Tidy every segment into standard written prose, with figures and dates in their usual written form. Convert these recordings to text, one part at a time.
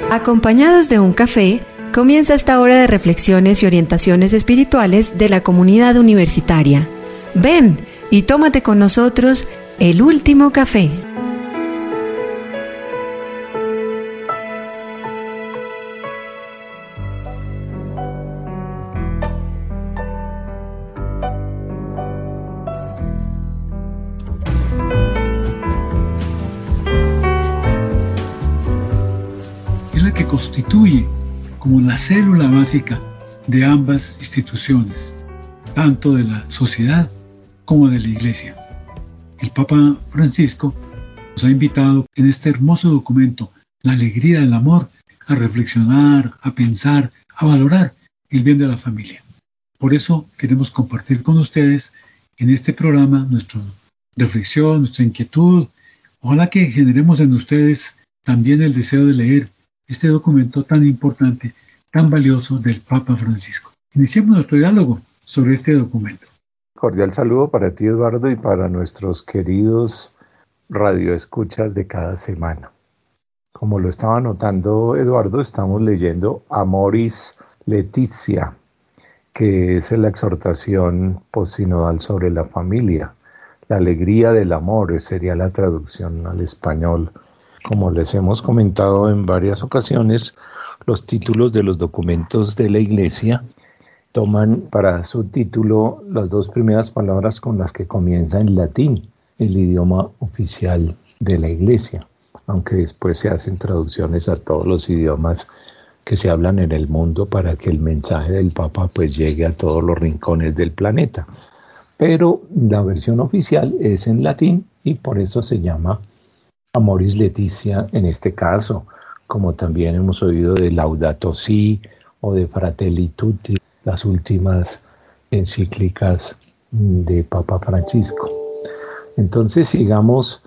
Acompañados de un café, comienza esta hora de reflexiones y orientaciones espirituales de la comunidad universitaria. Ven y tómate con nosotros el último café. Que constituye como la célula básica de ambas instituciones, tanto de la sociedad como de la Iglesia. El Papa Francisco nos ha invitado en este hermoso documento, La alegría del amor, a reflexionar, a pensar, a valorar el bien de la familia. Por eso queremos compartir con ustedes en este programa nuestra reflexión, nuestra inquietud. Ojalá que generemos en ustedes también el deseo de leer este documento tan importante, tan valioso del Papa Francisco. Iniciemos nuestro diálogo sobre este documento. Cordial saludo para ti, Eduardo, y para nuestros queridos radioescuchas de cada semana. Como lo estaba notando Eduardo, estamos leyendo Amoris Laetitia, que es la exhortación postsinodal sobre la familia. La alegría del amor sería la traducción al español. Como les hemos comentado en varias ocasiones, los títulos de los documentos de la Iglesia toman para su título las dos primeras palabras con las que comienza en latín, el idioma oficial de la Iglesia, aunque después se hacen traducciones a todos los idiomas que se hablan en el mundo para que el mensaje del Papa pues llegue a todos los rincones del planeta. Pero la versión oficial es en latín y por eso se llama Amoris Laetitia en este caso, como también hemos oído de Laudato Si o de Fratelli Tutti, las últimas encíclicas de Papa Francisco. Entonces sigamos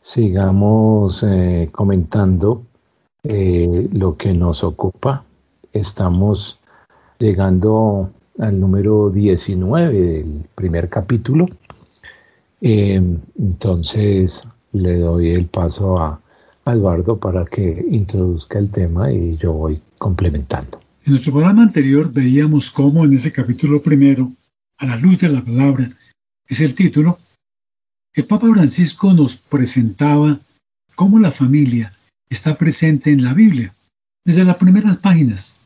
comentando lo que nos ocupa. Estamos llegando al número 19 del primer capítulo. Entonces le doy el paso a Eduardo para que introduzca el tema y yo voy complementando. En nuestro programa anterior veíamos cómo en ese capítulo primero, a la luz de la palabra, es el título, el Papa Francisco nos presentaba cómo la familia está presente en la Biblia, desde las primeras páginas,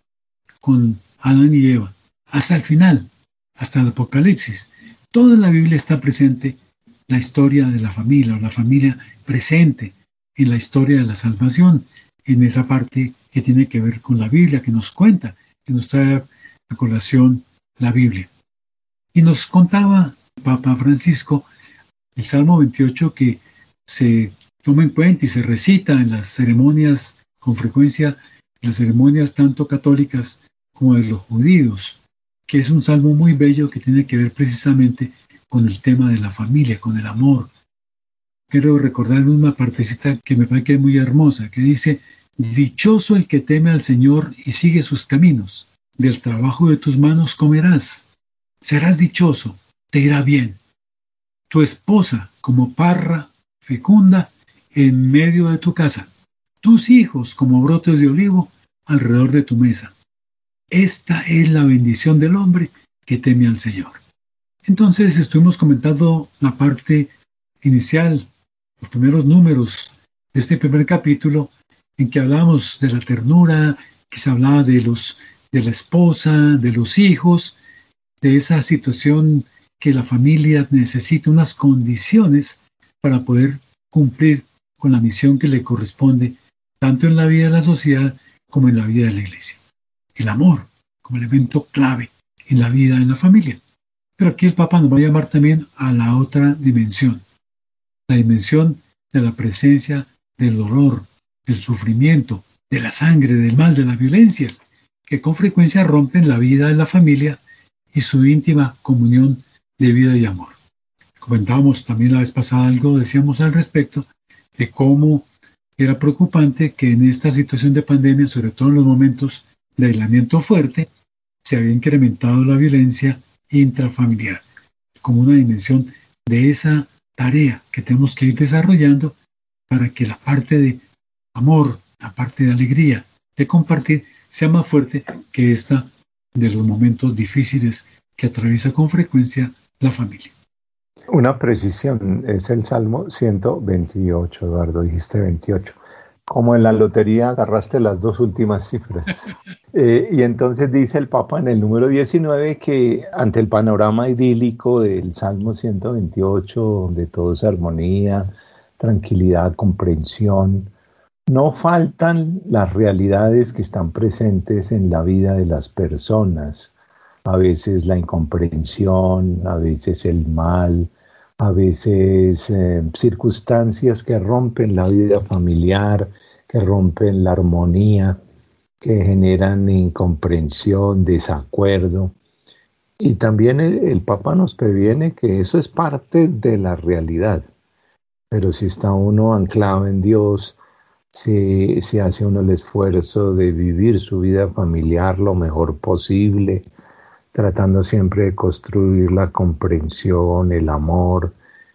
con Adán y Eva, hasta el final, hasta el Apocalipsis. Toda la Biblia está presente, la historia de la familia, o la familia presente en la historia de la salvación, en esa parte que tiene que ver con la Biblia, que nos cuenta, que nos trae a colación la Biblia. Y nos contaba el Papa Francisco el Salmo 28 que se toma en cuenta y se recita en las ceremonias, con frecuencia, las ceremonias tanto católicas como de los judíos, que es un salmo muy bello que tiene que ver precisamente con el tema de la familia, con el amor. Quiero recordar una partecita que me parece que es muy hermosa, que dice: dichoso el que teme al Señor y sigue sus caminos, del trabajo de tus manos comerás, serás dichoso, te irá bien. Tu esposa como parra fecunda en medio de tu casa, tus hijos como brotes de olivo alrededor de tu mesa. Esta es la bendición del hombre que teme al Señor. Entonces estuvimos comentando la parte inicial, los primeros números de este primer capítulo, en que hablamos de la ternura, que se hablaba de la esposa, de los hijos, de esa situación que la familia necesita unas condiciones para poder cumplir con la misión que le corresponde, tanto en la vida de la sociedad como en la vida de la Iglesia. El amor como elemento clave en la vida de la familia. Pero aquí el Papa nos va a llamar también a la otra dimensión, la dimensión de la presencia del dolor, del sufrimiento, de la sangre, del mal, de la violencia, que con frecuencia rompen la vida de la familia y su íntima comunión de vida y amor. Comentábamos también la vez pasada algo, decíamos al respecto, de cómo era preocupante que en esta situación de pandemia, sobre todo en los momentos de aislamiento fuerte, se había incrementado la violencia intrafamiliar, como una dimensión de esa tarea que tenemos que ir desarrollando para que la parte de amor, la parte de alegría, de compartir sea más fuerte que esta de los momentos difíciles que atraviesa con frecuencia la familia. Una precisión, es el Salmo 128, Eduardo, dijiste 28. Como en la lotería agarraste las dos últimas cifras. Y entonces dice el Papa en el número 19 que ante el panorama idílico del Salmo 128, donde todo es armonía, tranquilidad, comprensión, no faltan las realidades que están presentes en la vida de las personas. A veces la incomprensión, a veces el mal, a veces circunstancias que rompen la vida familiar, que rompen la armonía, que generan incomprensión, desacuerdo. Y también el Papa nos previene que eso es parte de la realidad. Pero si está uno anclado en Dios, si hace uno el esfuerzo de vivir su vida familiar lo mejor posible, tratando siempre de construir la comprensión, el amor,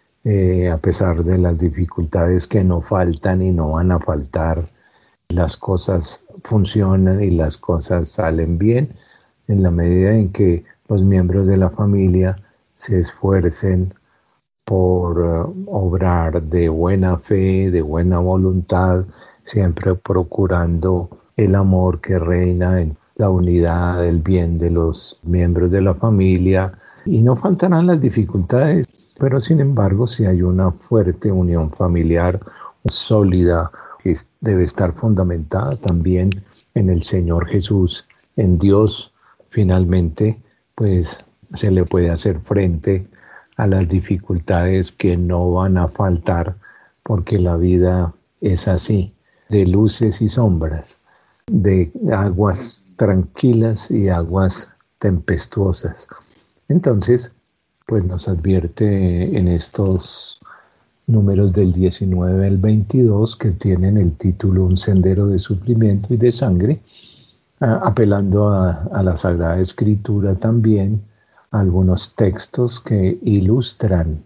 a pesar de las dificultades que no faltan y no van a faltar, las cosas funcionan y las cosas salen bien en la medida en que los miembros de la familia se esfuercen por obrar de buena fe, de buena voluntad, siempre procurando el amor que reina en la unidad, el bien de los miembros de la familia, y no faltarán las dificultades, pero sin embargo si hay una fuerte unión familiar sólida que debe estar fundamentada también en el Señor Jesús, en Dios, finalmente pues se le puede hacer frente a las dificultades que no van a faltar, porque la vida es así, de luces y sombras, de aguas tranquilas y aguas tempestuosas. Entonces, pues nos advierte en estos números del 19 al 22 que tienen el título Un sendero de sufrimiento y de sangre, apelando a la Sagrada Escritura también, algunos textos que ilustran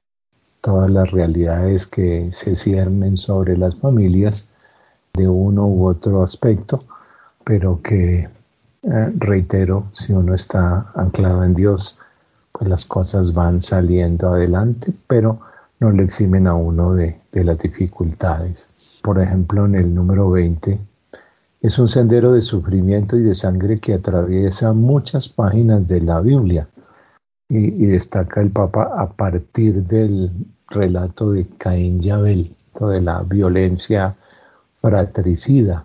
todas las realidades que se ciernen sobre las familias de uno u otro aspecto, pero que, reitero, si uno está anclado en Dios, pues las cosas van saliendo adelante, pero no le eximen a uno de las dificultades. Por ejemplo, en el número 20, es un sendero de sufrimiento y de sangre que atraviesa muchas páginas de la Biblia, y destaca el Papa a partir del relato de Caín y Abel, de la violencia fratricida,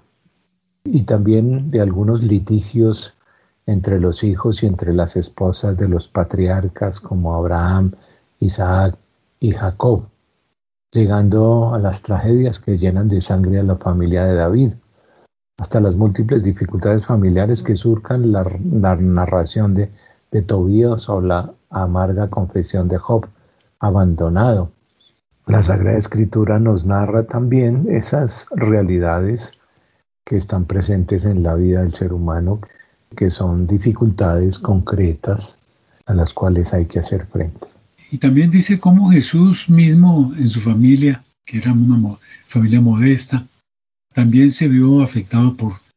y también de algunos litigios entre los hijos y entre las esposas de los patriarcas como Abraham, Isaac y Jacob, llegando a las tragedias que llenan de sangre a la familia de David, hasta las múltiples dificultades familiares que surcan la narración de Tobías o la amarga confesión de Job, abandonado. La Sagrada Escritura nos narra también esas realidades que están presentes en la vida del ser humano, que son dificultades concretas a las cuales hay que hacer frente. Y también dice cómo Jesús mismo en su familia, que era una familia modesta, también se vio afectado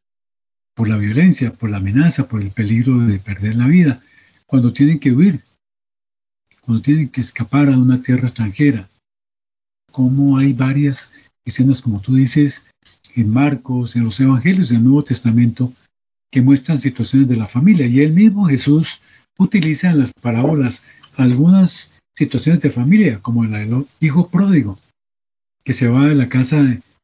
por la violencia, por la amenaza, por el peligro de perder la vida, cuando tienen que huir, cuando tienen que escapar a una tierra extranjera. Como hay varias escenas, como tú dices, en Marcos, en los Evangelios del Nuevo Testamento, que muestran situaciones de la familia. Y él mismo, Jesús, utiliza en las parábolas algunas situaciones de familia, como la del hijo pródigo, que se va de la casa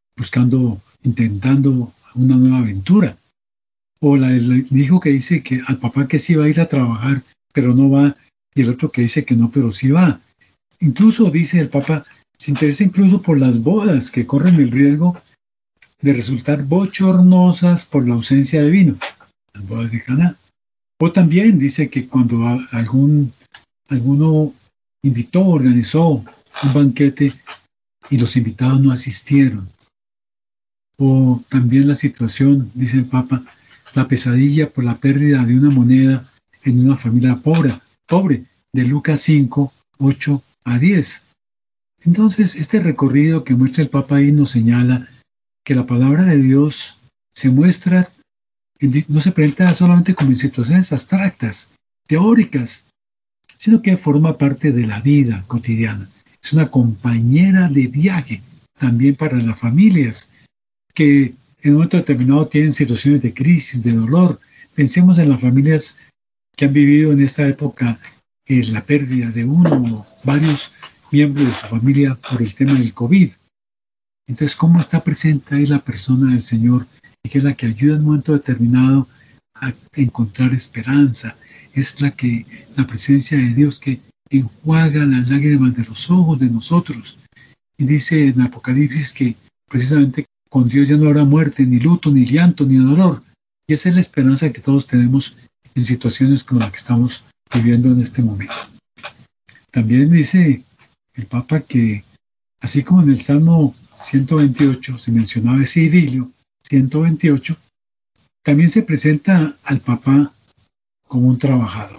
intentando una nueva aventura. O la del hijo que dice que al papá que sí va a ir a trabajar, pero no va, y el otro que dice que no, pero sí va. Incluso, dice el Papa, se interesa incluso por las bodas que corren el riesgo de resultar bochornosas por la ausencia de vino, las bodas de Caná. O también dice que cuando alguno invitó, organizó un banquete y los invitados no asistieron. O también la situación, dice el Papa, la pesadilla por la pérdida de una moneda en una familia pobre, de Lucas 5, 8 a 10. Entonces, este recorrido que muestra el Papa ahí nos señala que la palabra de Dios se muestra, no se presenta solamente como en situaciones abstractas, teóricas, sino que forma parte de la vida cotidiana. Es una compañera de viaje también para las familias que en un momento determinado tienen situaciones de crisis, de dolor. Pensemos en las familias que han vivido en esta época la pérdida de uno o varios miembros de su familia por el tema del COVID. Entonces, ¿cómo está presente ahí la persona del Señor? Y que es la que ayuda en un momento determinado a encontrar esperanza. Es la presencia de Dios que enjuaga las lágrimas de los ojos de nosotros. Y dice en Apocalipsis que precisamente con Dios ya no habrá muerte, ni luto, ni llanto, ni dolor. Y esa es la esperanza que todos tenemos en situaciones como la que estamos viviendo en este momento. También dice el Papa que, así como en el Salmo 128 se mencionaba ese idilio, 128, también se presenta al papá como un trabajador,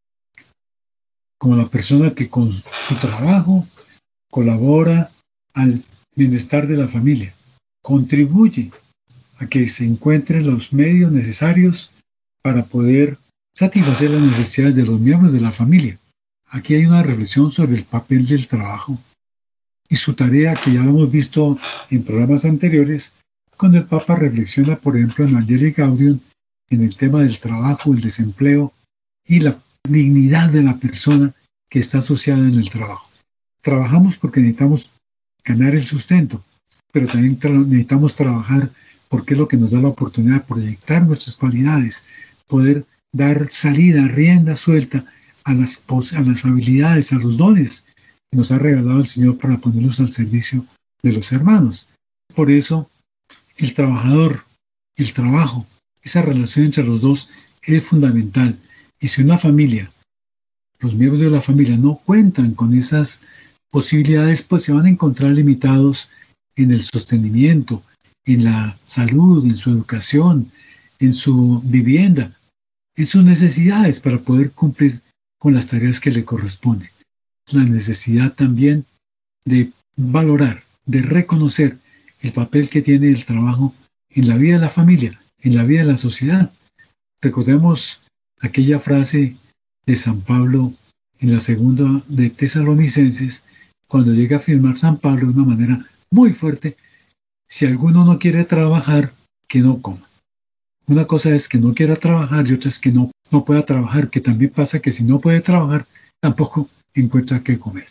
como la persona que con su trabajo colabora al bienestar de la familia, contribuye a que se encuentren los medios necesarios para poder satisfacer las necesidades de los miembros de la familia. Aquí hay una reflexión sobre el papel del trabajo y su tarea, que ya lo hemos visto en programas anteriores, cuando el Papa reflexiona, por ejemplo, en Evangelii Gaudium, en el tema del trabajo, el desempleo y la dignidad de la persona que está asociada en el trabajo. Trabajamos porque necesitamos ganar el sustento, pero también necesitamos trabajar porque es lo que nos da la oportunidad de proyectar nuestras cualidades, poder dar salida, rienda suelta a las habilidades, a los dones que nos ha regalado el Señor para ponerlos al servicio de los hermanos. Por eso, el trabajador, el trabajo, esa relación entre los dos es fundamental. Y si una familia, los miembros de la familia no cuentan con esas posibilidades, pues se van a encontrar limitados en el sostenimiento, en la salud, en su educación, en su vivienda, en sus necesidades para poder cumplir con las tareas que le corresponden. La necesidad también de valorar, de reconocer el papel que tiene el trabajo en la vida de la familia, en la vida de la sociedad. Recordemos aquella frase de San Pablo en la segunda de Tesalonicenses, cuando llega a afirmar San Pablo de una manera muy fuerte: si alguno no quiere trabajar, que no coma. Una cosa es que no quiera trabajar y otra es que no pueda trabajar, que también pasa que si no puede trabajar, tampoco encuentra qué comer.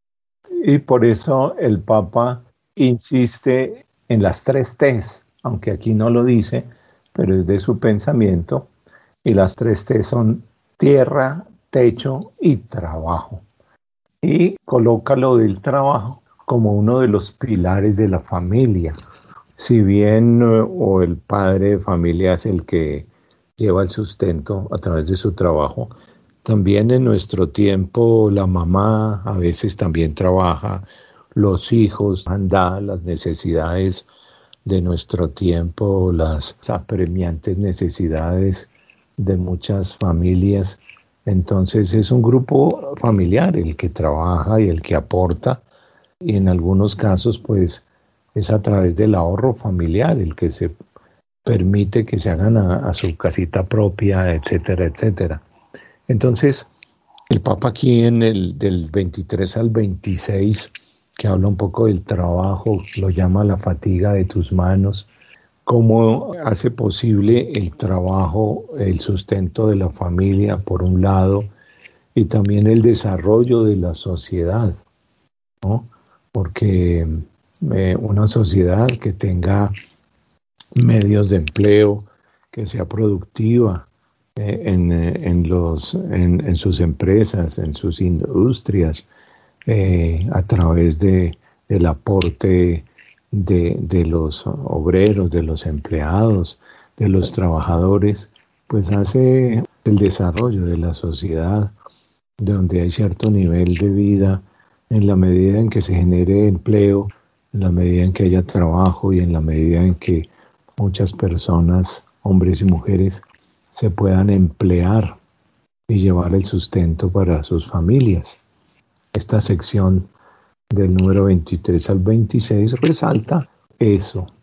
Y por eso el Papa insiste en las 3 T's, aunque aquí no lo dice, pero es de su pensamiento, y las 3 T's son tierra, techo y trabajo. Y coloca lo del trabajo como uno de los pilares de la familia. Si bien o el padre de familia es el que lleva el sustento a través de su trabajo, también en nuestro tiempo la mamá a veces también trabaja, los hijos han dado las necesidades de nuestro tiempo, las apremiantes necesidades de muchas familias. Entonces es un grupo familiar el que trabaja y el que aporta, y en algunos casos pues es a través del ahorro familiar el que se permite que se hagan a su casita propia, etcétera, etcétera. Entonces, el Papa aquí del 23 al 26, que habla un poco del trabajo, lo llama la fatiga de tus manos, cómo hace posible el trabajo, el sustento de la familia, por un lado, y también el desarrollo de la sociedad, ¿no? Porque una sociedad que tenga medios de empleo, que sea productiva en sus empresas, en sus industrias, a través del aporte de los obreros, de los empleados, de los trabajadores, pues hace el desarrollo de la sociedad, donde hay cierto nivel de vida, en la medida en que se genere empleo, en la medida en que haya trabajo y en la medida en que muchas personas, hombres y mujeres, se puedan emplear y llevar el sustento para sus familias. Esta sección del número 23 al 26 resalta eso,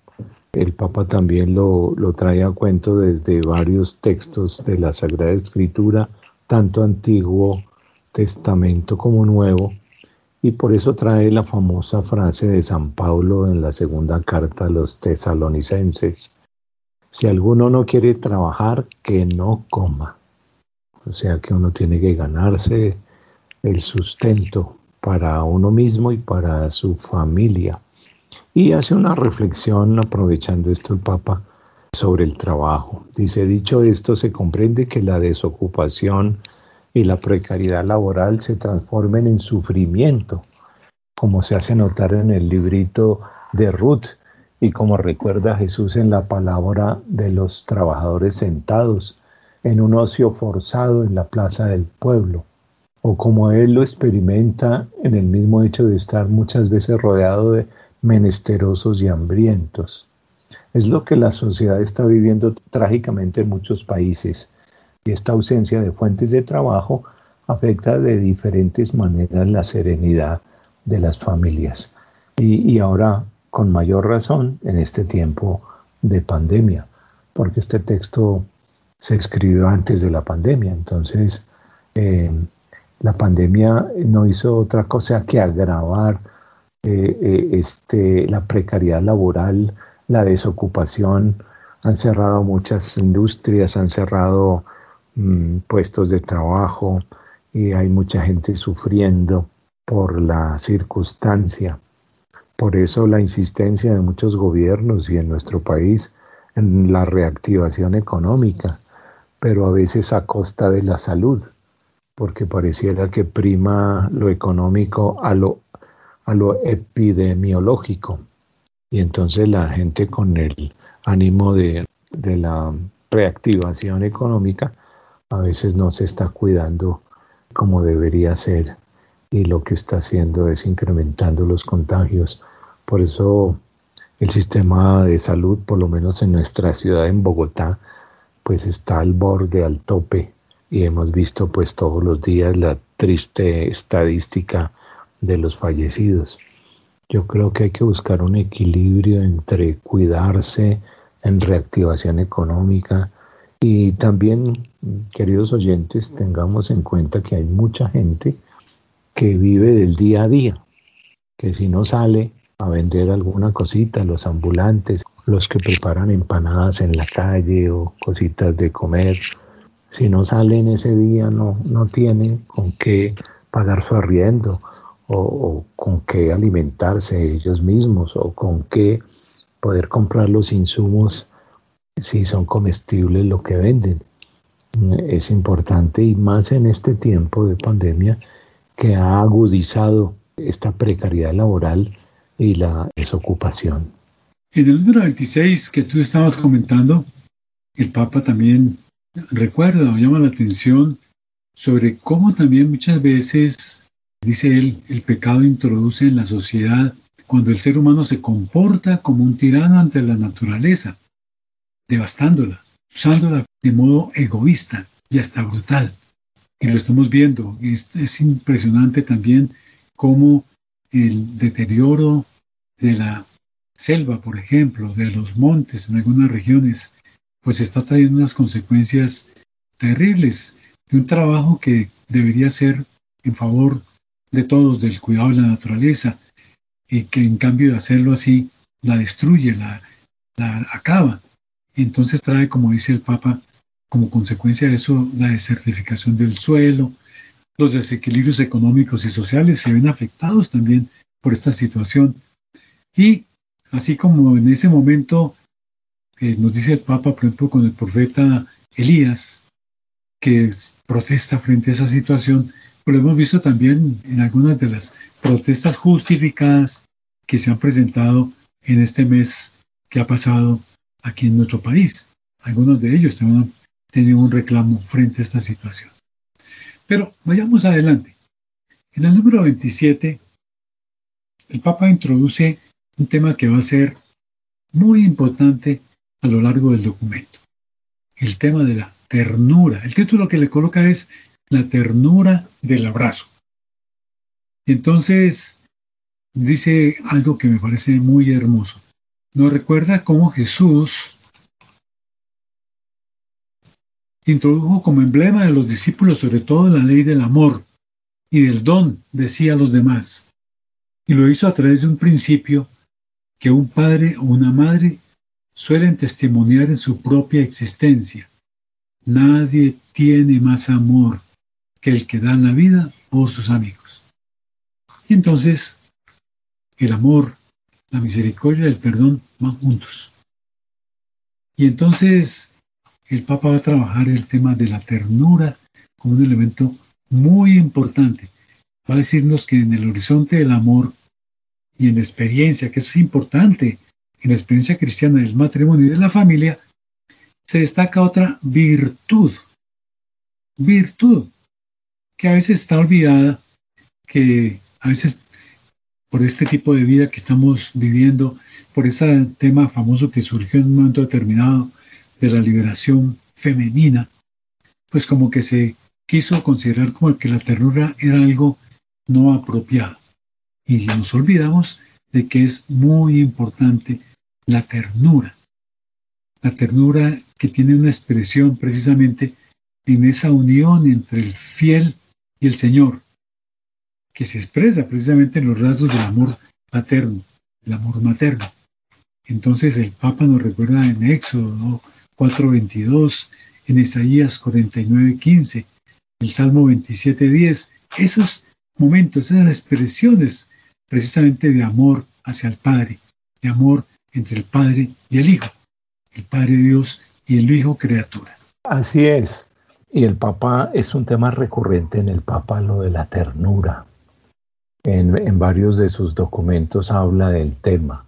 El Papa también lo trae a cuento desde varios textos de la Sagrada Escritura, tanto Antiguo Testamento como Nuevo, y por eso trae la famosa frase de San Pablo en la segunda carta a los tesalonicenses: si alguno no quiere trabajar, que no coma. O sea que uno tiene que ganarse el sustento para uno mismo y para su familia. Y hace una reflexión, aprovechando esto el Papa, sobre el trabajo. Dice: dicho esto, se comprende que la desocupación y la precariedad laboral se transformen en sufrimiento, como se hace notar en el librito de Ruth y como recuerda Jesús en la parábola de los trabajadores sentados en un ocio forzado en la plaza del pueblo, o como él lo experimenta en el mismo hecho de estar muchas veces rodeado de menesterosos y hambrientos. Es lo que la sociedad está viviendo trágicamente en muchos países, y esta ausencia de fuentes de trabajo afecta de diferentes maneras la serenidad de las familias. Y ahora, con mayor razón, en este tiempo de pandemia, porque este texto se escribió antes de la pandemia. Entonces, la pandemia no hizo otra cosa que agravar la precariedad laboral, la desocupación. Han cerrado muchas industrias, han cerrado puestos de trabajo, y hay mucha gente sufriendo por la circunstancia. Por eso la insistencia de muchos gobiernos y en nuestro país en la reactivación económica, pero a veces a costa de la salud, porque pareciera que prima lo económico a lo epidemiológico. Y entonces la gente, con el ánimo de la reactivación económica, a veces no se está cuidando como debería ser, y lo que está haciendo es incrementando los contagios. Por eso el sistema de salud, por lo menos en nuestra ciudad, en Bogotá, pues está al borde, al tope, y hemos visto pues todos los días la triste estadística de los fallecidos. Yo creo que hay que buscar un equilibrio entre cuidarse en reactivación económica, y también, queridos oyentes, tengamos en cuenta que hay mucha gente que vive del día a día, que si no sale a vender alguna cosita, los ambulantes, los que preparan empanadas en la calle o cositas de comer, si no salen ese día no tienen con qué pagar su arriendo, o con qué alimentarse ellos mismos, o con qué poder comprar los insumos si son comestibles lo que venden. Es importante, y más en este tiempo de pandemia que ha agudizado esta precariedad laboral y la desocupación. En el número 26 que tú estabas comentando, el Papa también recuerda o llama la atención sobre cómo también muchas veces, dice él, el pecado introduce en la sociedad cuando el ser humano se comporta como un tirano ante la naturaleza, devastándola, usándola de modo egoísta y hasta brutal. Y lo estamos viendo. Es impresionante también cómo el deterioro de la selva, por ejemplo, de los montes en algunas regiones, pues está trayendo unas consecuencias terribles de un trabajo que debería ser en favor de todos, del cuidado de la naturaleza, y que en cambio de hacerlo así, la destruye, la acaba. Entonces trae, como dice el Papa, como consecuencia de eso, la desertificación del suelo. Los desequilibrios económicos y sociales se ven afectados también por esta situación. Y así como en ese momento nos dice el Papa, por ejemplo, con el profeta Elías, que protesta frente a esa situación, pues lo hemos visto también en algunas de las protestas justificadas que se han presentado en este mes que ha pasado aquí en nuestro país. Algunos de ellos también han tenido un reclamo frente a esta situación. Pero vayamos adelante. En el número 27, el Papa introduce un tema que va a ser muy importante a lo largo del documento. El tema de la ternura. El título que le coloca es La ternura del abrazo. Y entonces dice algo que me parece muy hermoso. nos recuerda cómo Jesús introdujo como emblema de los discípulos sobre todo la ley del amor y del don, decía a los demás. Y lo hizo a través de un principio que un padre o una madre suelen testimoniar en su propia existencia. Nadie tiene más amor que el que da la vida por sus amigos. Y entonces, el amor, la misericordia y el perdón van juntos. Y entonces, el Papa va a trabajar el tema de la ternura como un elemento muy importante. Va a decirnos que en el horizonte del amor y en la experiencia, que es importante, en la experiencia cristiana del matrimonio y de la familia, se destaca otra virtud, que a veces está olvidada, que a veces por este tipo de vida que estamos viviendo, por ese tema famoso que surgió en un momento determinado de la liberación femenina, pues como que se quiso considerar como que la ternura era algo no apropiado. Y nos olvidamos de que es muy importante la ternura que tiene una expresión precisamente en esa unión entre el fiel y el Señor, que se expresa precisamente en los rasgos del amor paterno, el amor materno. Entonces el Papa nos recuerda en Éxodo 4:22, en Isaías 49:15, el Salmo 27:10, esos momentos, esas expresiones precisamente de amor hacia el Padre, de amor entre el Padre y el Hijo, el Padre Dios y el Hijo criatura. Así es. Y el Papa es un tema recurrente en el Papa, lo de la ternura. En varios de sus documentos habla del tema.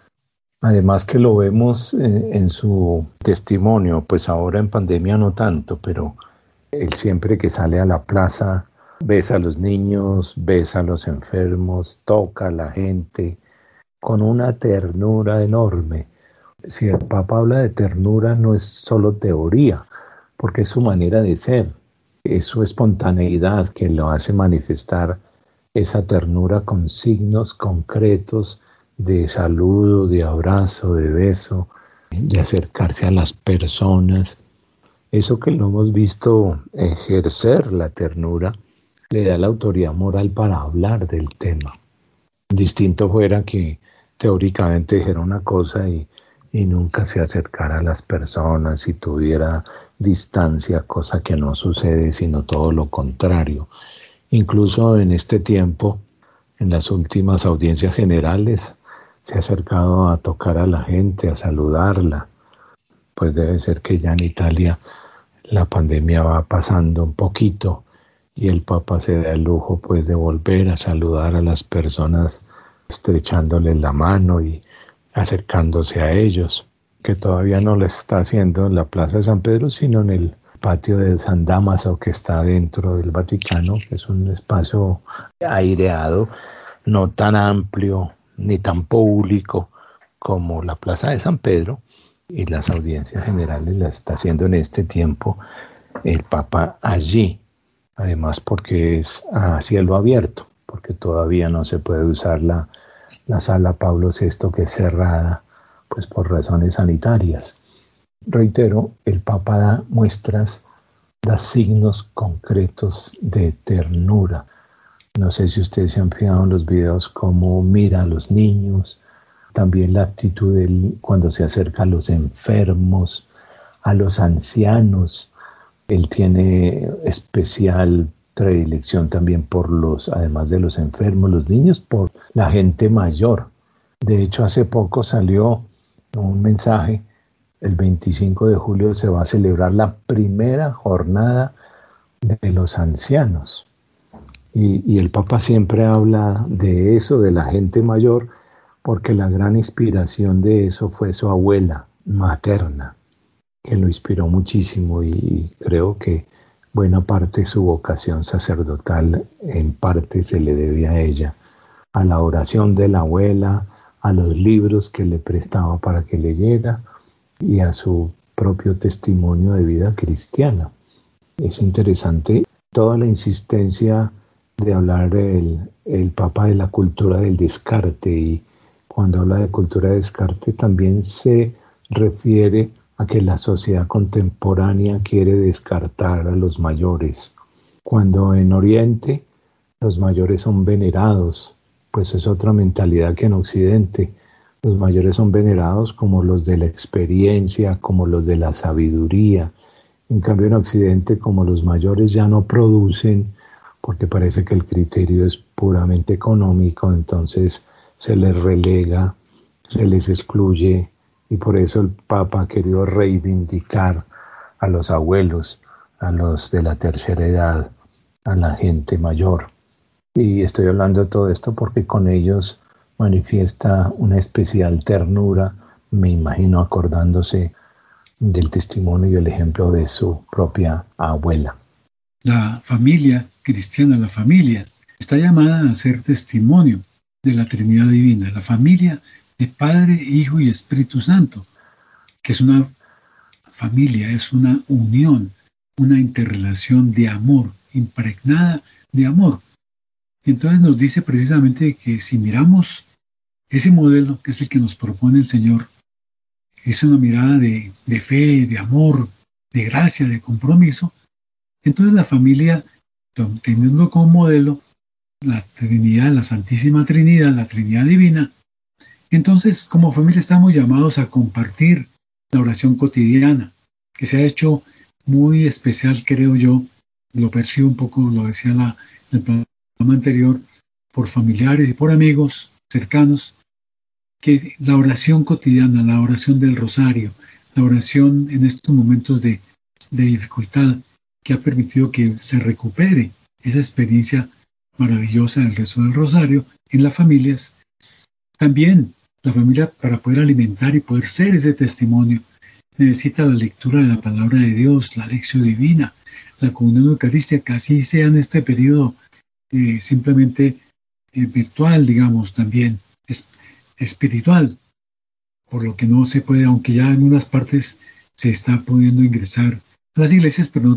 Además que lo vemos en su testimonio, pues ahora en pandemia no tanto, pero él siempre que sale a la plaza besa a los niños, besa a los enfermos, toca a la gente con una ternura enorme. Si el Papa habla de ternura no es solo teoría, porque es su manera de ser, es su espontaneidad que lo hace manifestar esa ternura con signos concretos de saludo, de abrazo, de beso, de acercarse a las personas. Eso que lo hemos visto ejercer la ternura, le da la autoridad moral para hablar del tema. Distinto fuera que teóricamente dijera una cosa y nunca se acercara a las personas y tuviera distancia, cosa que no sucede, sino todo lo contrario. Incluso en este tiempo, en las últimas audiencias generales, se ha acercado a tocar a la gente, a saludarla. Pues debe ser que ya en Italia la pandemia va pasando un poquito y el Papa se da el lujo pues de volver a saludar a las personas estrechándoles la mano y acercándose a ellos, que todavía no lo está haciendo en la Plaza de San Pedro, sino en el patio de San Dámaso, que está dentro del Vaticano, que es un espacio aireado, no tan amplio ni tan público como la Plaza de San Pedro, y las audiencias generales las está haciendo en este tiempo el Papa allí, además porque es a cielo abierto, porque todavía no se puede usar la sala Pablo VI, que es cerrada pues por razones sanitarias. Reitero, el Papa da muestras, da signos concretos de ternura. No sé si ustedes se han fijado en los videos cómo mira a los niños, también la actitud de él cuando se acerca a los enfermos, a los ancianos. Él tiene especial predilección también por además de los enfermos, los niños, por la gente mayor. De hecho, hace poco salió un mensaje, el 25 de julio se va a celebrar la primera jornada de los ancianos. Y el Papa siempre habla de eso, de la gente mayor, porque la gran inspiración de eso fue su abuela materna, que lo inspiró muchísimo y creo que buena parte de su vocación sacerdotal en parte se le debe a ella, a la oración de la abuela, a los libros que le prestaba para que leyera y a su propio testimonio de vida cristiana. Es interesante toda la insistencia de hablar el Papa de la cultura del descarte y cuando habla de cultura de descarte, también se refiere a que la sociedad contemporánea quiere descartar a los mayores. Cuando en Oriente los mayores son venerados, pues es otra mentalidad que en Occidente. Los mayores son venerados como los de la experiencia, como los de la sabiduría. En cambio en Occidente, como los mayores ya no producen, porque parece que el criterio es puramente económico, entonces se les relega, se les excluye, y por eso el Papa ha querido reivindicar a los abuelos, a los de la tercera edad, a la gente mayor. Y estoy hablando de todo esto porque con ellos manifiesta una especial ternura, me imagino acordándose del testimonio y el ejemplo de su propia abuela. La familia cristiana, la familia, está llamada a ser testimonio de la Trinidad Divina, la familia de Padre, Hijo y Espíritu Santo, que es una familia, es una unión, una interrelación de amor, impregnada de amor. Y entonces nos dice precisamente que si miramos ese modelo, que es el que nos propone el Señor, es una mirada de fe, de amor, de gracia, de compromiso, entonces la familia, teniendo como modelo la Trinidad, la Santísima Trinidad, la Trinidad Divina, entonces como familia estamos llamados a compartir la oración cotidiana, que se ha hecho muy especial, creo yo, lo percibo un poco, lo decía en el programa anterior, por familiares y por amigos cercanos, que la oración cotidiana, la oración del rosario, la oración en estos momentos de dificultad, que ha permitido que se recupere esa experiencia maravillosa del rezo del rosario en las familias. También la familia, para poder alimentar y poder ser ese testimonio, necesita la lectura de la palabra de Dios, la lección divina, la comunión eucarística, así sea en este periodo simplemente virtual, digamos, también espiritual, por lo que no se puede, aunque ya en unas partes se está pudiendo ingresar a las iglesias, pero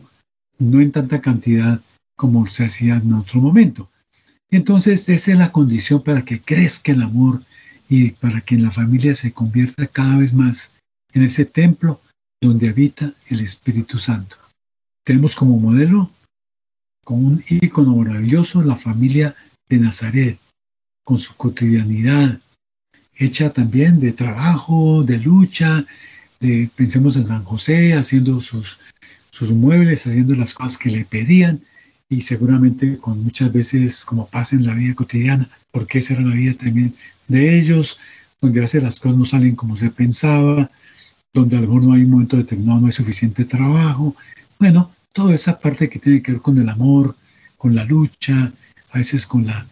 no en tanta cantidad como se hacía en otro momento. Entonces, esa es la condición para que crezca el amor y para que en la familia se convierta cada vez más en ese templo donde habita el Espíritu Santo. Tenemos como modelo, como un ícono maravilloso, la familia de Nazaret, con su cotidianidad, hecha también de trabajo, de lucha, pensemos en San José, haciendo sus muebles, haciendo las cosas que le pedían, y seguramente con muchas veces, como pasa en la vida cotidiana, porque esa era la vida también de ellos, donde a veces las cosas no salen como se pensaba, donde a lo mejor no hay un momento determinado, no hay suficiente trabajo. Bueno, toda esa parte que tiene que ver con el amor, con la lucha, a veces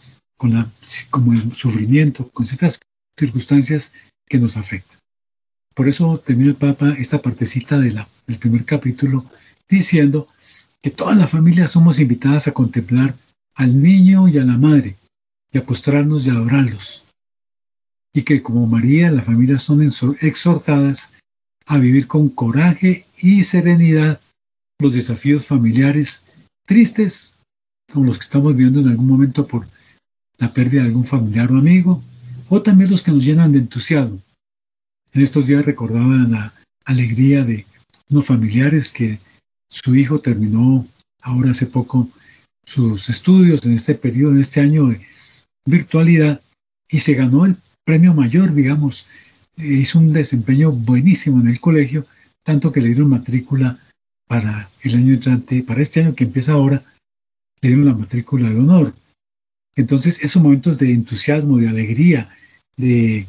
como el sufrimiento, con ciertas circunstancias que nos afectan. Por eso termina el Papa esta partecita del primer capítulo diciendo que todas las familias somos invitadas a contemplar al niño y a la madre, y a postrarnos y a adorarlos. Y que como María, las familias son exhortadas a vivir con coraje y serenidad los desafíos familiares tristes, como los que estamos viviendo en algún momento por la pérdida de algún familiar o amigo, o también los que nos llenan de entusiasmo. En estos días recordaba la alegría de unos familiares que su hijo terminó ahora hace poco sus estudios en este periodo, en este año de virtualidad, y se ganó el premio mayor, digamos. Hizo un desempeño buenísimo en el colegio, tanto que le dieron matrícula para el año entrante, para este año que empieza ahora, le dieron la matrícula de honor. Entonces, esos momentos de entusiasmo, de alegría, que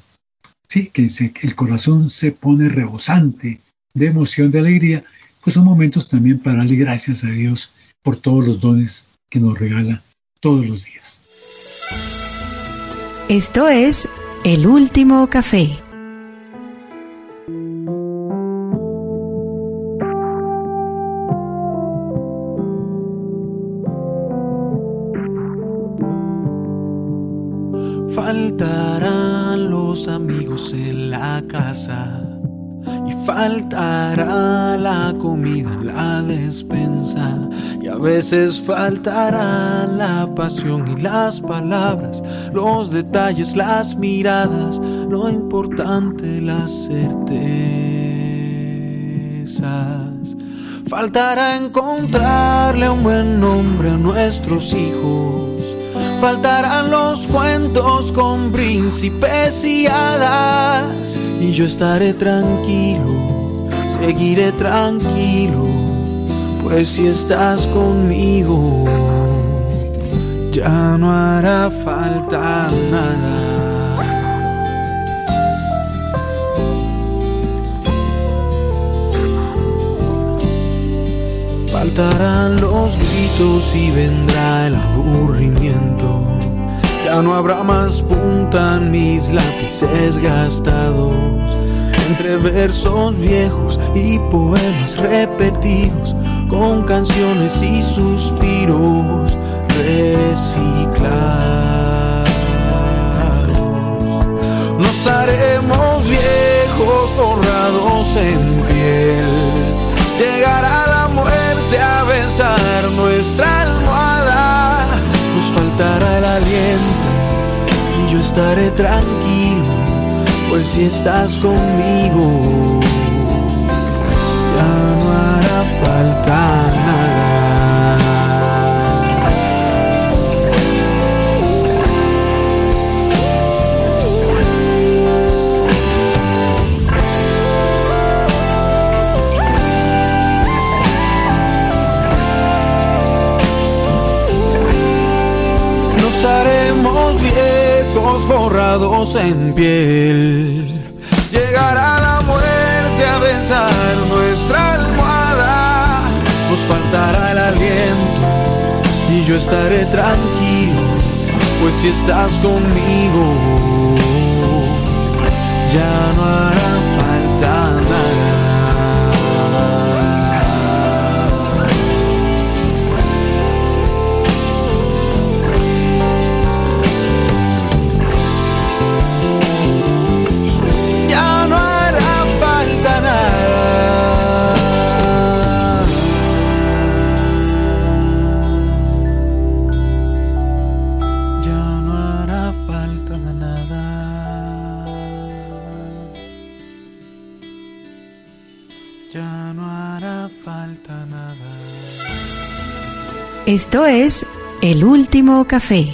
el corazón se pone rebosante de emoción, de alegría, pues son momentos también para darle gracias a Dios por todos los dones que nos regala todos los días. Esto es El Último Café. Faltarán los amigos en la casa y faltará la comida en la despensa, y a veces faltará la pasión y las palabras, los detalles, las miradas, lo importante, las certezas. Faltará encontrarle un buen nombre a nuestros hijos, faltarán los cuentos con príncipes y hadas, y yo estaré tranquilo, seguiré tranquilo, pues si estás conmigo ya no hará falta nada. Faltarán los gritos y vendrá el aburrimiento. Ya no habrá más punta en mis lápices gastados, entre versos viejos y poemas repetidos, con canciones y suspiros reciclados. Nos haremos viejos forrados en piel. Llegará la muerte a besar nuestra almohada. Nos faltará el aliento y yo estaré tranquilo, pues si estás conmigo ya no hará falta nada. Nos haremos viejos forrados en piel. Llegará la muerte a besar nuestra almohada. Nos faltará el aliento y yo estaré tranquilo, pues si estás conmigo ya no hará falta nada. Esto es El Último Café.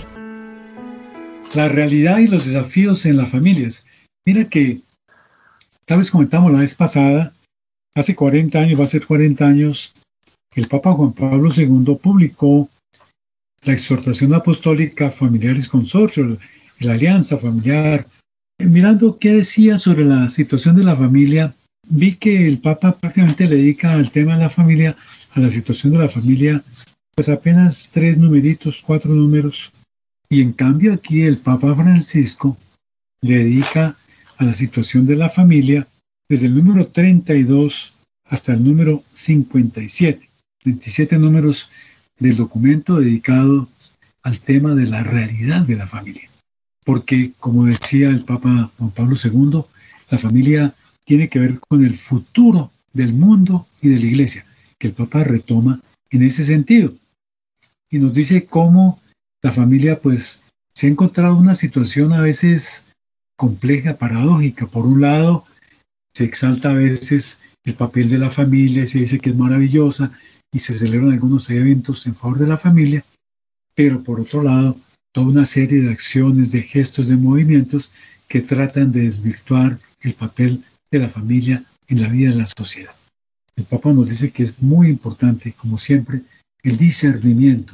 La realidad y los desafíos en las familias. Mira que, tal vez comentamos la vez pasada, hace 40 años, va a ser 40 años, el Papa Juan Pablo II publicó la exhortación apostólica Familiares Consorcio, la alianza familiar. Mirando qué decía sobre la situación de la familia, vi que el Papa prácticamente le dedica al tema de la familia, a la situación de la familia, pues apenas 3 numeritos, 4 números. Y en cambio aquí el Papa Francisco le dedica a la situación de la familia desde el número 32 hasta el número 57. 27 números del documento dedicado al tema de la realidad de la familia. Porque, como decía el Papa Juan Pablo II, la familia tiene que ver con el futuro del mundo y de la Iglesia, que el Papa retoma en ese sentido. Y nos dice cómo la familia pues se ha encontrado una situación a veces compleja, paradójica. Por un lado, se exalta a veces el papel de la familia, se dice que es maravillosa y se celebran algunos eventos en favor de la familia, pero por otro lado, toda una serie de acciones, de gestos, de movimientos que tratan de desvirtuar el papel de la familia en la vida de la sociedad. El Papa nos dice que es muy importante, como siempre, el discernimiento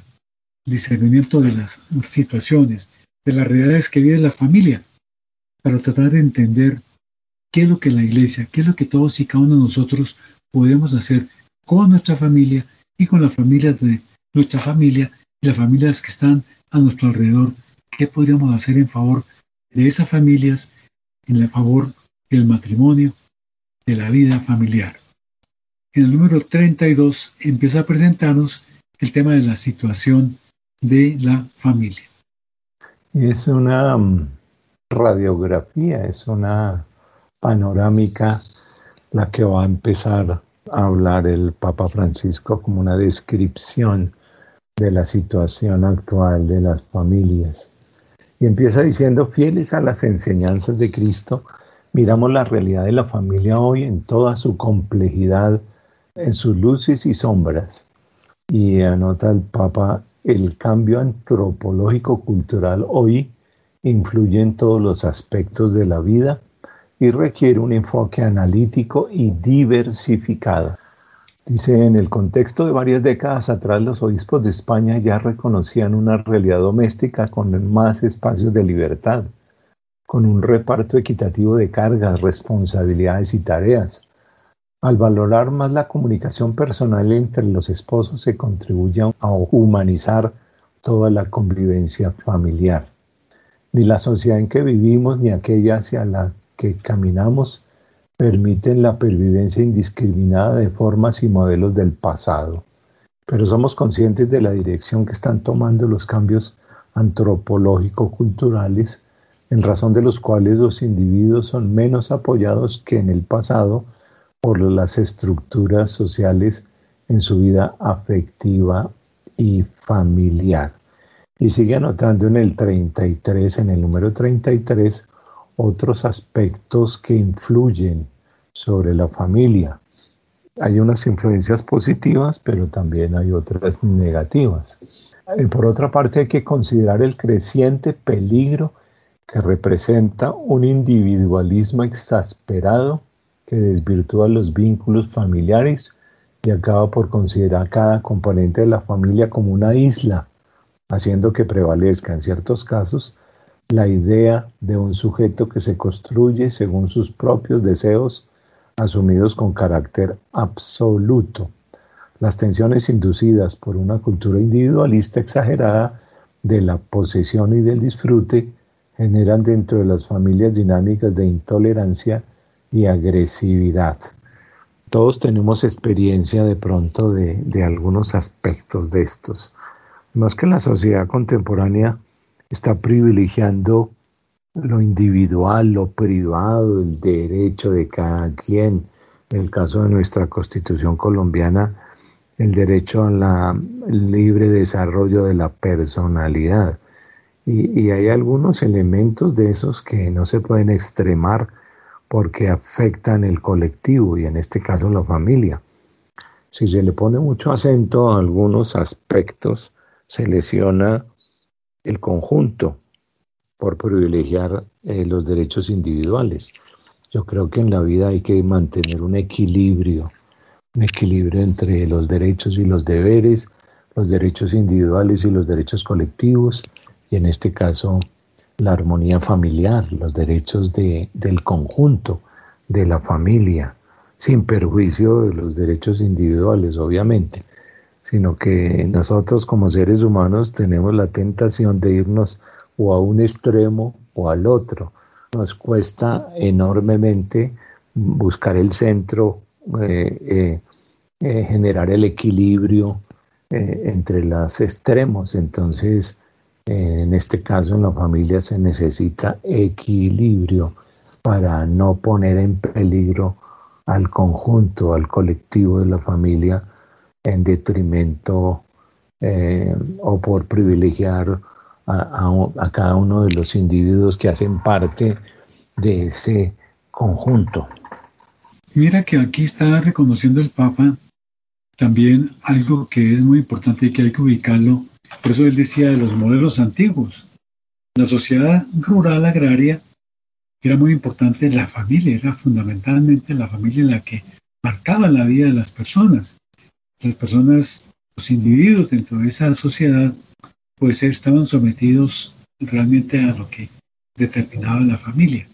de las situaciones, de las realidades que vive la familia, para tratar de entender qué es lo que la Iglesia, qué es lo que todos y cada uno de nosotros podemos hacer con nuestra familia y con las familias de nuestra familia y las familias que están a nuestro alrededor, qué podríamos hacer en favor de esas familias, en favor del matrimonio, de la vida familiar. En el número 32 empieza a presentarnos el tema de la situación de la familia. Es una radiografía, es una panorámica la que va a empezar a hablar el Papa Francisco como una descripción de la situación actual de las familias. Y empieza diciendo: fieles a las enseñanzas de Cristo, miramos la realidad de la familia hoy en toda su complejidad, en sus luces y sombras. Y anota el Papa: el cambio antropológico-cultural hoy influye en todos los aspectos de la vida y requiere un enfoque analítico y diversificado. Dice: en el contexto de varias décadas atrás, los obispos de España ya reconocían una realidad doméstica con más espacios de libertad, con un reparto equitativo de cargas, responsabilidades y tareas. Al valorar más la comunicación personal entre los esposos, se contribuye a humanizar toda la convivencia familiar. Ni la sociedad en que vivimos ni aquella hacia la que caminamos permiten la pervivencia indiscriminada de formas y modelos del pasado. Pero somos conscientes de la dirección que están tomando los cambios antropológico-culturales, en razón de los cuales los individuos son menos apoyados que en el pasado por las estructuras sociales en su vida afectiva y familiar. Y sigue anotando en el 33, en el número 33, otros aspectos que influyen sobre la familia. Hay unas influencias positivas, pero también hay otras negativas. Por otra parte, hay que considerar el creciente peligro que representa un individualismo exasperado que desvirtúa los vínculos familiares y acaba por considerar cada componente de la familia como una isla, haciendo que prevalezca en ciertos casos la idea de un sujeto que se construye según sus propios deseos, asumidos con carácter absoluto. Las tensiones inducidas por una cultura individualista exagerada de la posesión y del disfrute generan dentro de las familias dinámicas de intolerancia y agresividad. Todos tenemos experiencia de pronto de algunos aspectos de estos. No es que la sociedad contemporánea está privilegiando lo individual, lo privado, el derecho de cada quien. En el caso de nuestra Constitución colombiana, el derecho al libre desarrollo de la personalidad. Y hay algunos elementos de esos que no se pueden extremar porque afectan el colectivo y en este caso la familia. Si se le pone mucho acento a algunos aspectos, se lesiona el conjunto por privilegiar los derechos individuales. Yo creo que en la vida hay que mantener un equilibrio entre los derechos y los deberes, los derechos individuales y los derechos colectivos, y en este caso la armonía familiar, los derechos del conjunto, de la familia, sin perjuicio de los derechos individuales, obviamente, sino que nosotros como seres humanos tenemos la tentación de irnos o a un extremo o al otro. Nos cuesta enormemente buscar el centro, generar el equilibrio entre los extremos. Entonces, en este caso en la familia se necesita equilibrio para no poner en peligro al conjunto, al colectivo de la familia, en detrimento o por privilegiar a cada uno de los individuos que hacen parte de ese conjunto. Mira que aquí está reconociendo el Papa también algo que es muy importante y que hay que ubicarlo. Por eso él decía de los modelos antiguos. La sociedad rural agraria era muy importante la familia, era fundamentalmente la familia en la que marcaba la vida de las personas. Las personas, los individuos dentro de esa sociedad, pues estaban sometidos realmente a lo que determinaba la familia.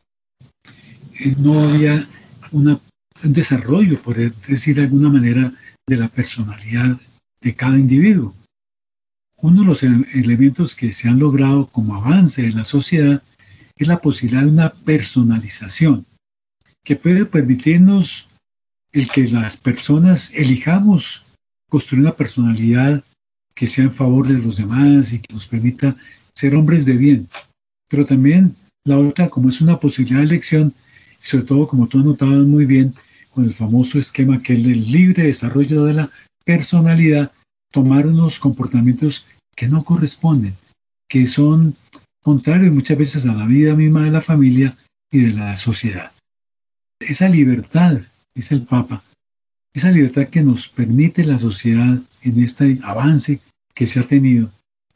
No había un desarrollo, por decir de alguna manera, de la personalidad de cada individuo. Uno de los elementos que se han logrado como avance en la sociedad es la posibilidad de una personalización, que puede permitirnos el que las personas elijamos construir una personalidad que sea en favor de los demás y que nos permita ser hombres de bien. Pero también la otra, como es una posibilidad de elección, y sobre todo, como tú anotabas muy bien, con el famoso esquema que es el libre desarrollo de la personalidad, tomar unos comportamientos que no corresponden, que son contrarios muchas veces a la vida misma de la familia y de la sociedad. Esa libertad, dice el Papa, esa libertad que nos permite la sociedad en este avance que se ha tenido,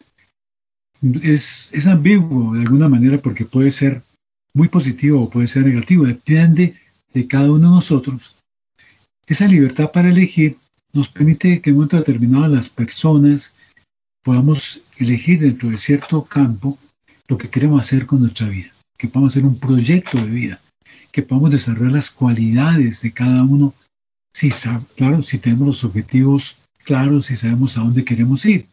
es ambiguo de alguna manera porque puede ser muy positivo o puede ser negativo, depende de cada uno de nosotros. Esa libertad para elegir nos permite que en un momento determinado las personas podamos elegir dentro de cierto campo lo que queremos hacer con nuestra vida, que podamos hacer un proyecto de vida, que podamos desarrollar las cualidades de cada uno, si tenemos los objetivos claros, si sabemos a dónde queremos ir.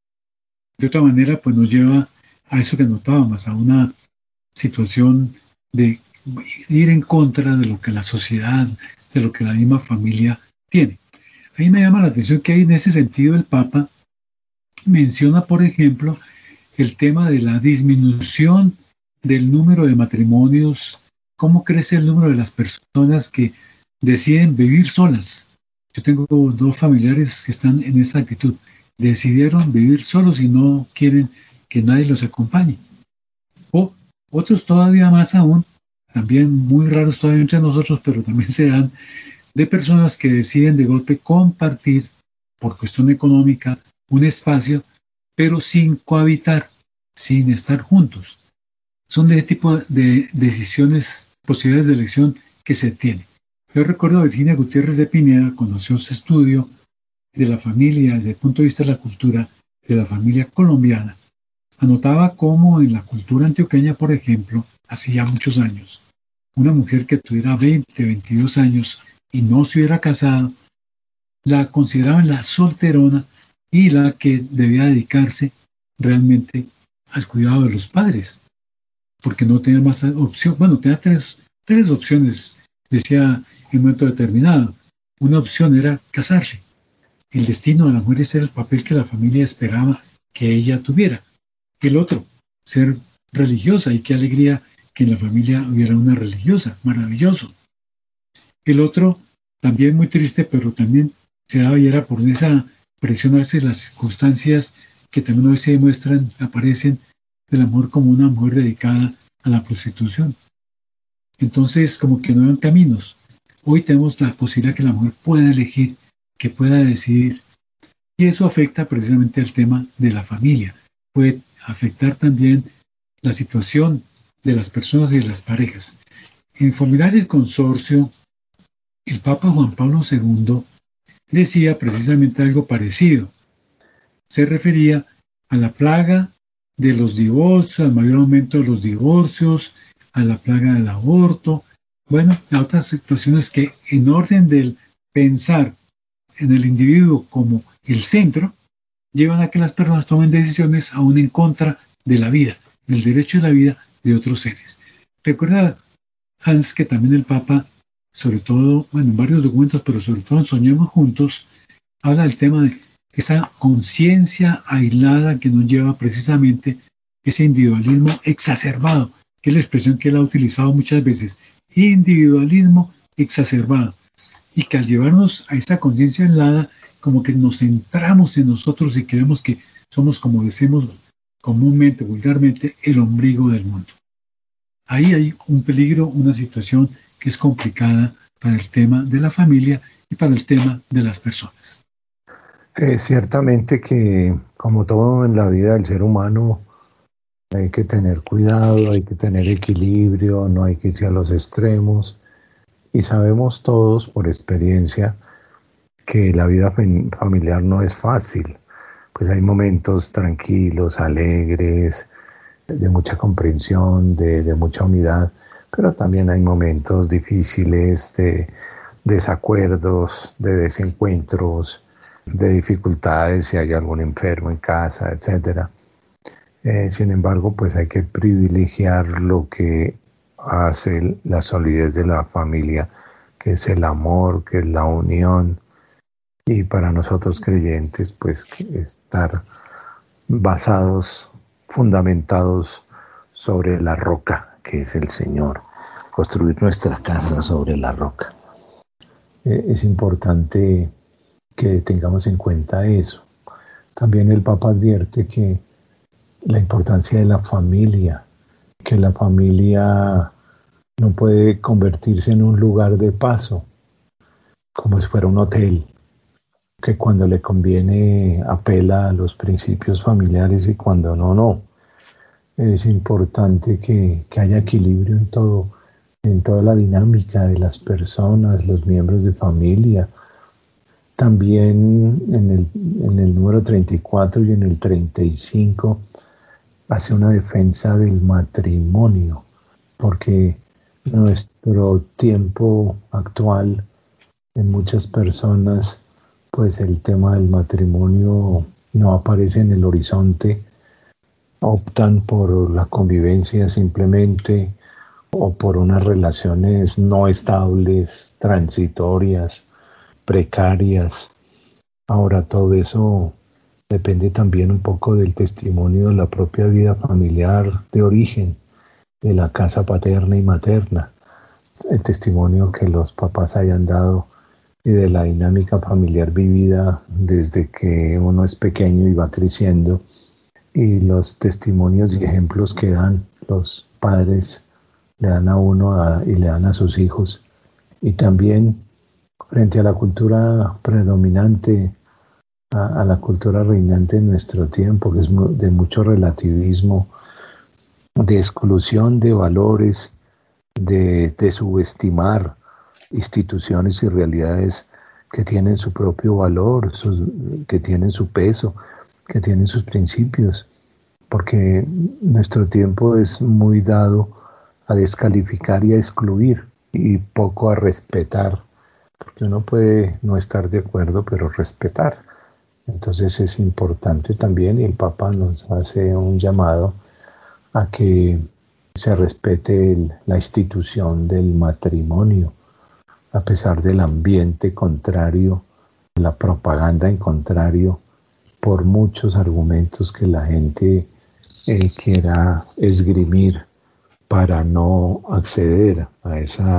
De otra manera, pues nos lleva a eso que notábamos, a una situación de ir en contra de lo que la sociedad, de lo que la misma familia tiene. A mí me llama la atención que en ese sentido el Papa menciona, por ejemplo, el tema de la disminución del número de matrimonios, cómo crece el número de las personas que deciden vivir solas. Yo tengo 2 familiares que están en esa actitud. Decidieron vivir solos y no quieren que nadie los acompañe. O otros todavía más aún, también muy raros todavía entre nosotros, pero también se dan, de personas que deciden de golpe compartir, por cuestión económica, un espacio, pero sin cohabitar, sin estar juntos. Son de ese tipo de decisiones, posibilidades de elección que se tienen. Yo recuerdo a Virginia Gutiérrez de Pineda, conoció su estudio de la familia desde el punto de vista de la cultura de la familia colombiana. Anotaba cómo en la cultura antioqueña, por ejemplo, hace ya muchos años, una mujer que tuviera 20, 22 años y no se hubiera casado, la consideraban la solterona y la que debía dedicarse realmente al cuidado de los padres, porque no tenía más opción. Bueno, tenía tres opciones, decía en un momento determinado. Una opción era casarse. El destino de la mujer era el papel que la familia esperaba que ella tuviera. El otro, ser religiosa, y qué alegría que en la familia hubiera una religiosa, maravilloso. El otro, también muy triste, pero también se daba y era por esa presión a veces las circunstancias que también hoy se demuestran, aparecen de la mujer como una mujer dedicada a la prostitución. Entonces, como que no eran caminos. Hoy tenemos la posibilidad que la mujer pueda elegir, que pueda decidir. Y eso afecta precisamente al tema de la familia. Puede afectar también la situación de las personas y de las parejas. En Formularis Consorcio, el Papa Juan Pablo II decía precisamente algo parecido. Se refería a la plaga de los divorcios, al mayor aumento de los divorcios, a la plaga del aborto, bueno, a otras situaciones que en orden del pensar en el individuo como el centro, llevan a que las personas tomen decisiones aún en contra de la vida, del derecho de la vida de otros seres. Recuerda, Hans, que también el Papa, sobre todo, bueno, en varios documentos, pero sobre todo en Soñemos Juntos, habla del tema de esa conciencia aislada que nos lleva precisamente ese individualismo exacerbado, que es la expresión que él ha utilizado muchas veces, individualismo exacerbado, y que al llevarnos a esa conciencia aislada, como que nos centramos en nosotros y creemos que somos, como decimos comúnmente, vulgarmente, el ombligo del mundo. Ahí hay un peligro, una situación que es complicada para el tema de la familia y para el tema de las personas. Ciertamente que, como todo en la vida del ser humano, hay que tener cuidado, hay que tener equilibrio, no hay que irse a los extremos. Y sabemos todos por experiencia que la vida familiar no es fácil. Pues hay momentos tranquilos, alegres, de mucha comprensión, de mucha unidad, pero también hay momentos difíciles de desacuerdos, de desencuentros, de dificultades si hay algún enfermo en casa, etc. Sin embargo, pues hay que privilegiar lo que hace la solidez de la familia, que es el amor, que es la unión, y para nosotros creyentes, pues estar basados, fundamentados sobre la roca, que es el Señor, construir nuestra casa sobre la roca. es importante que tengamos en cuenta eso. También el Papa advierte que la importancia de la familia, que la familia no puede convertirse en un lugar de paso, como si fuera un hotel, que cuando le conviene apela a los principios familiares y cuando no, no. Es importante que haya equilibrio en todo, en toda la dinámica de las personas, los miembros de familia. También en el número 34 y en el 35 hace una defensa del matrimonio, porque nuestro tiempo actual, en muchas personas, pues el tema del matrimonio no aparece en el horizonte, optan por la convivencia simplemente o por unas relaciones no estables, transitorias, precarias. Ahora todo eso depende también un poco del testimonio de la propia vida familiar de origen, de la casa paterna y materna, el testimonio que los papás hayan dado y de la dinámica familiar vivida desde que uno es pequeño y va creciendo, y los testimonios y ejemplos que dan los padres, le dan a uno y le dan a sus hijos, y también frente a la cultura predominante, a la cultura reinante en nuestro tiempo, que es de mucho relativismo, de exclusión de valores, de subestimar instituciones y realidades que tienen su propio valor, que tienen su peso, que tienen sus principios, porque nuestro tiempo es muy dado a descalificar y a excluir y poco a respetar, porque uno puede no estar de acuerdo, pero respetar. Entonces es importante también, y el Papa nos hace un llamado a que se respete la institución del matrimonio, a pesar del ambiente contrario, la propaganda en contrario, por muchos argumentos que la gente quiera esgrimir para no acceder a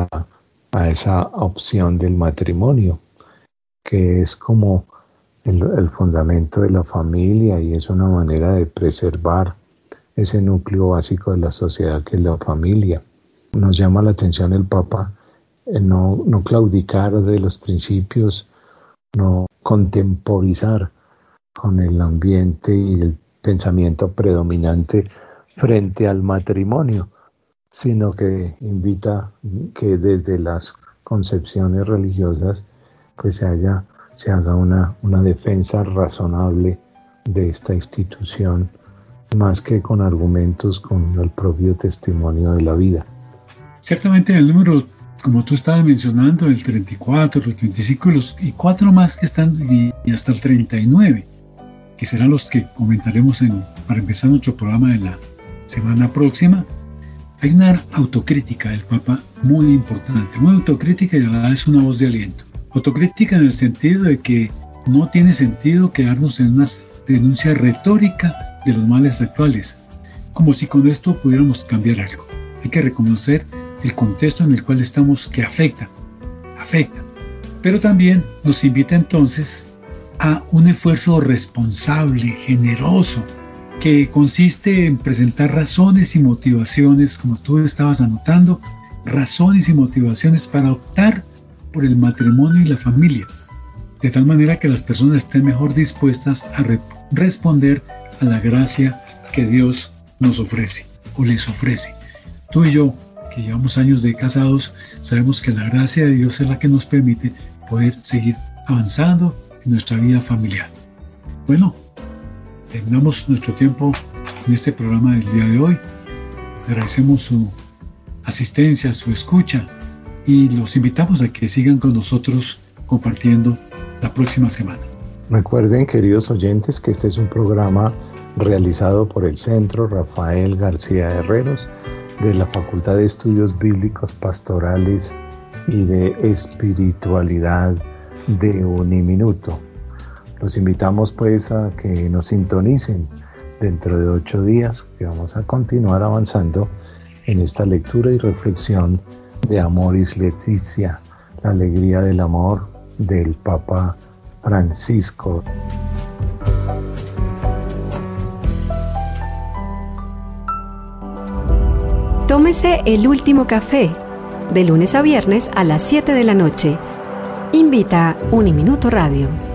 esa opción del matrimonio, que es como el fundamento de la familia y es una manera de preservar ese núcleo básico de la sociedad que es la familia. Nos llama la atención el Papa no claudicar de los principios, no contemporizar con el ambiente y el pensamiento predominante frente al matrimonio, sino que invita que desde las concepciones religiosas pues se haga una defensa razonable de esta institución, más que con argumentos, con el propio testimonio de la vida. Ciertamente el número, como tú estabas mencionando, el 34, el 35 y 4 más que están, y hasta el 39, que serán los que comentaremos para empezar nuestro programa de la semana próxima. Hay una autocrítica del Papa muy importante, una autocrítica y a la vez una voz de aliento. Autocrítica en el sentido de que no tiene sentido quedarnos en una denuncia retórica de los males actuales, como si con esto pudiéramos cambiar algo. Hay que reconocer el contexto en el cual estamos, que afecta, pero también nos invita entonces a un esfuerzo responsable, generoso, que consiste en presentar razones y motivaciones, como tú estabas anotando, razones y motivaciones para optar por el matrimonio y la familia, de tal manera que las personas estén mejor dispuestas a responder a la gracia que Dios nos ofrece o les ofrece. Tú y yo, que llevamos años de casados, sabemos que la gracia de Dios es la que nos permite poder seguir avanzando en nuestra vida familiar. Bueno, terminamos nuestro tiempo en este programa del día de hoy. Agradecemos su asistencia, su escucha, y los invitamos a que sigan con nosotros compartiendo la próxima semana. Recuerden, queridos oyentes, que este es un programa realizado por el Centro Rafael García Herreros de la Facultad de Estudios Bíblicos Pastorales y de Espiritualidad de Uniminuto. Los invitamos pues a que nos sintonicen dentro de 8 días, que vamos a continuar avanzando en esta lectura y reflexión de Amoris Laetitia la alegría del amor del Papa Francisco. Tómese el último café, de lunes a viernes a las 7 de la noche. Invita Uniminuto Radio.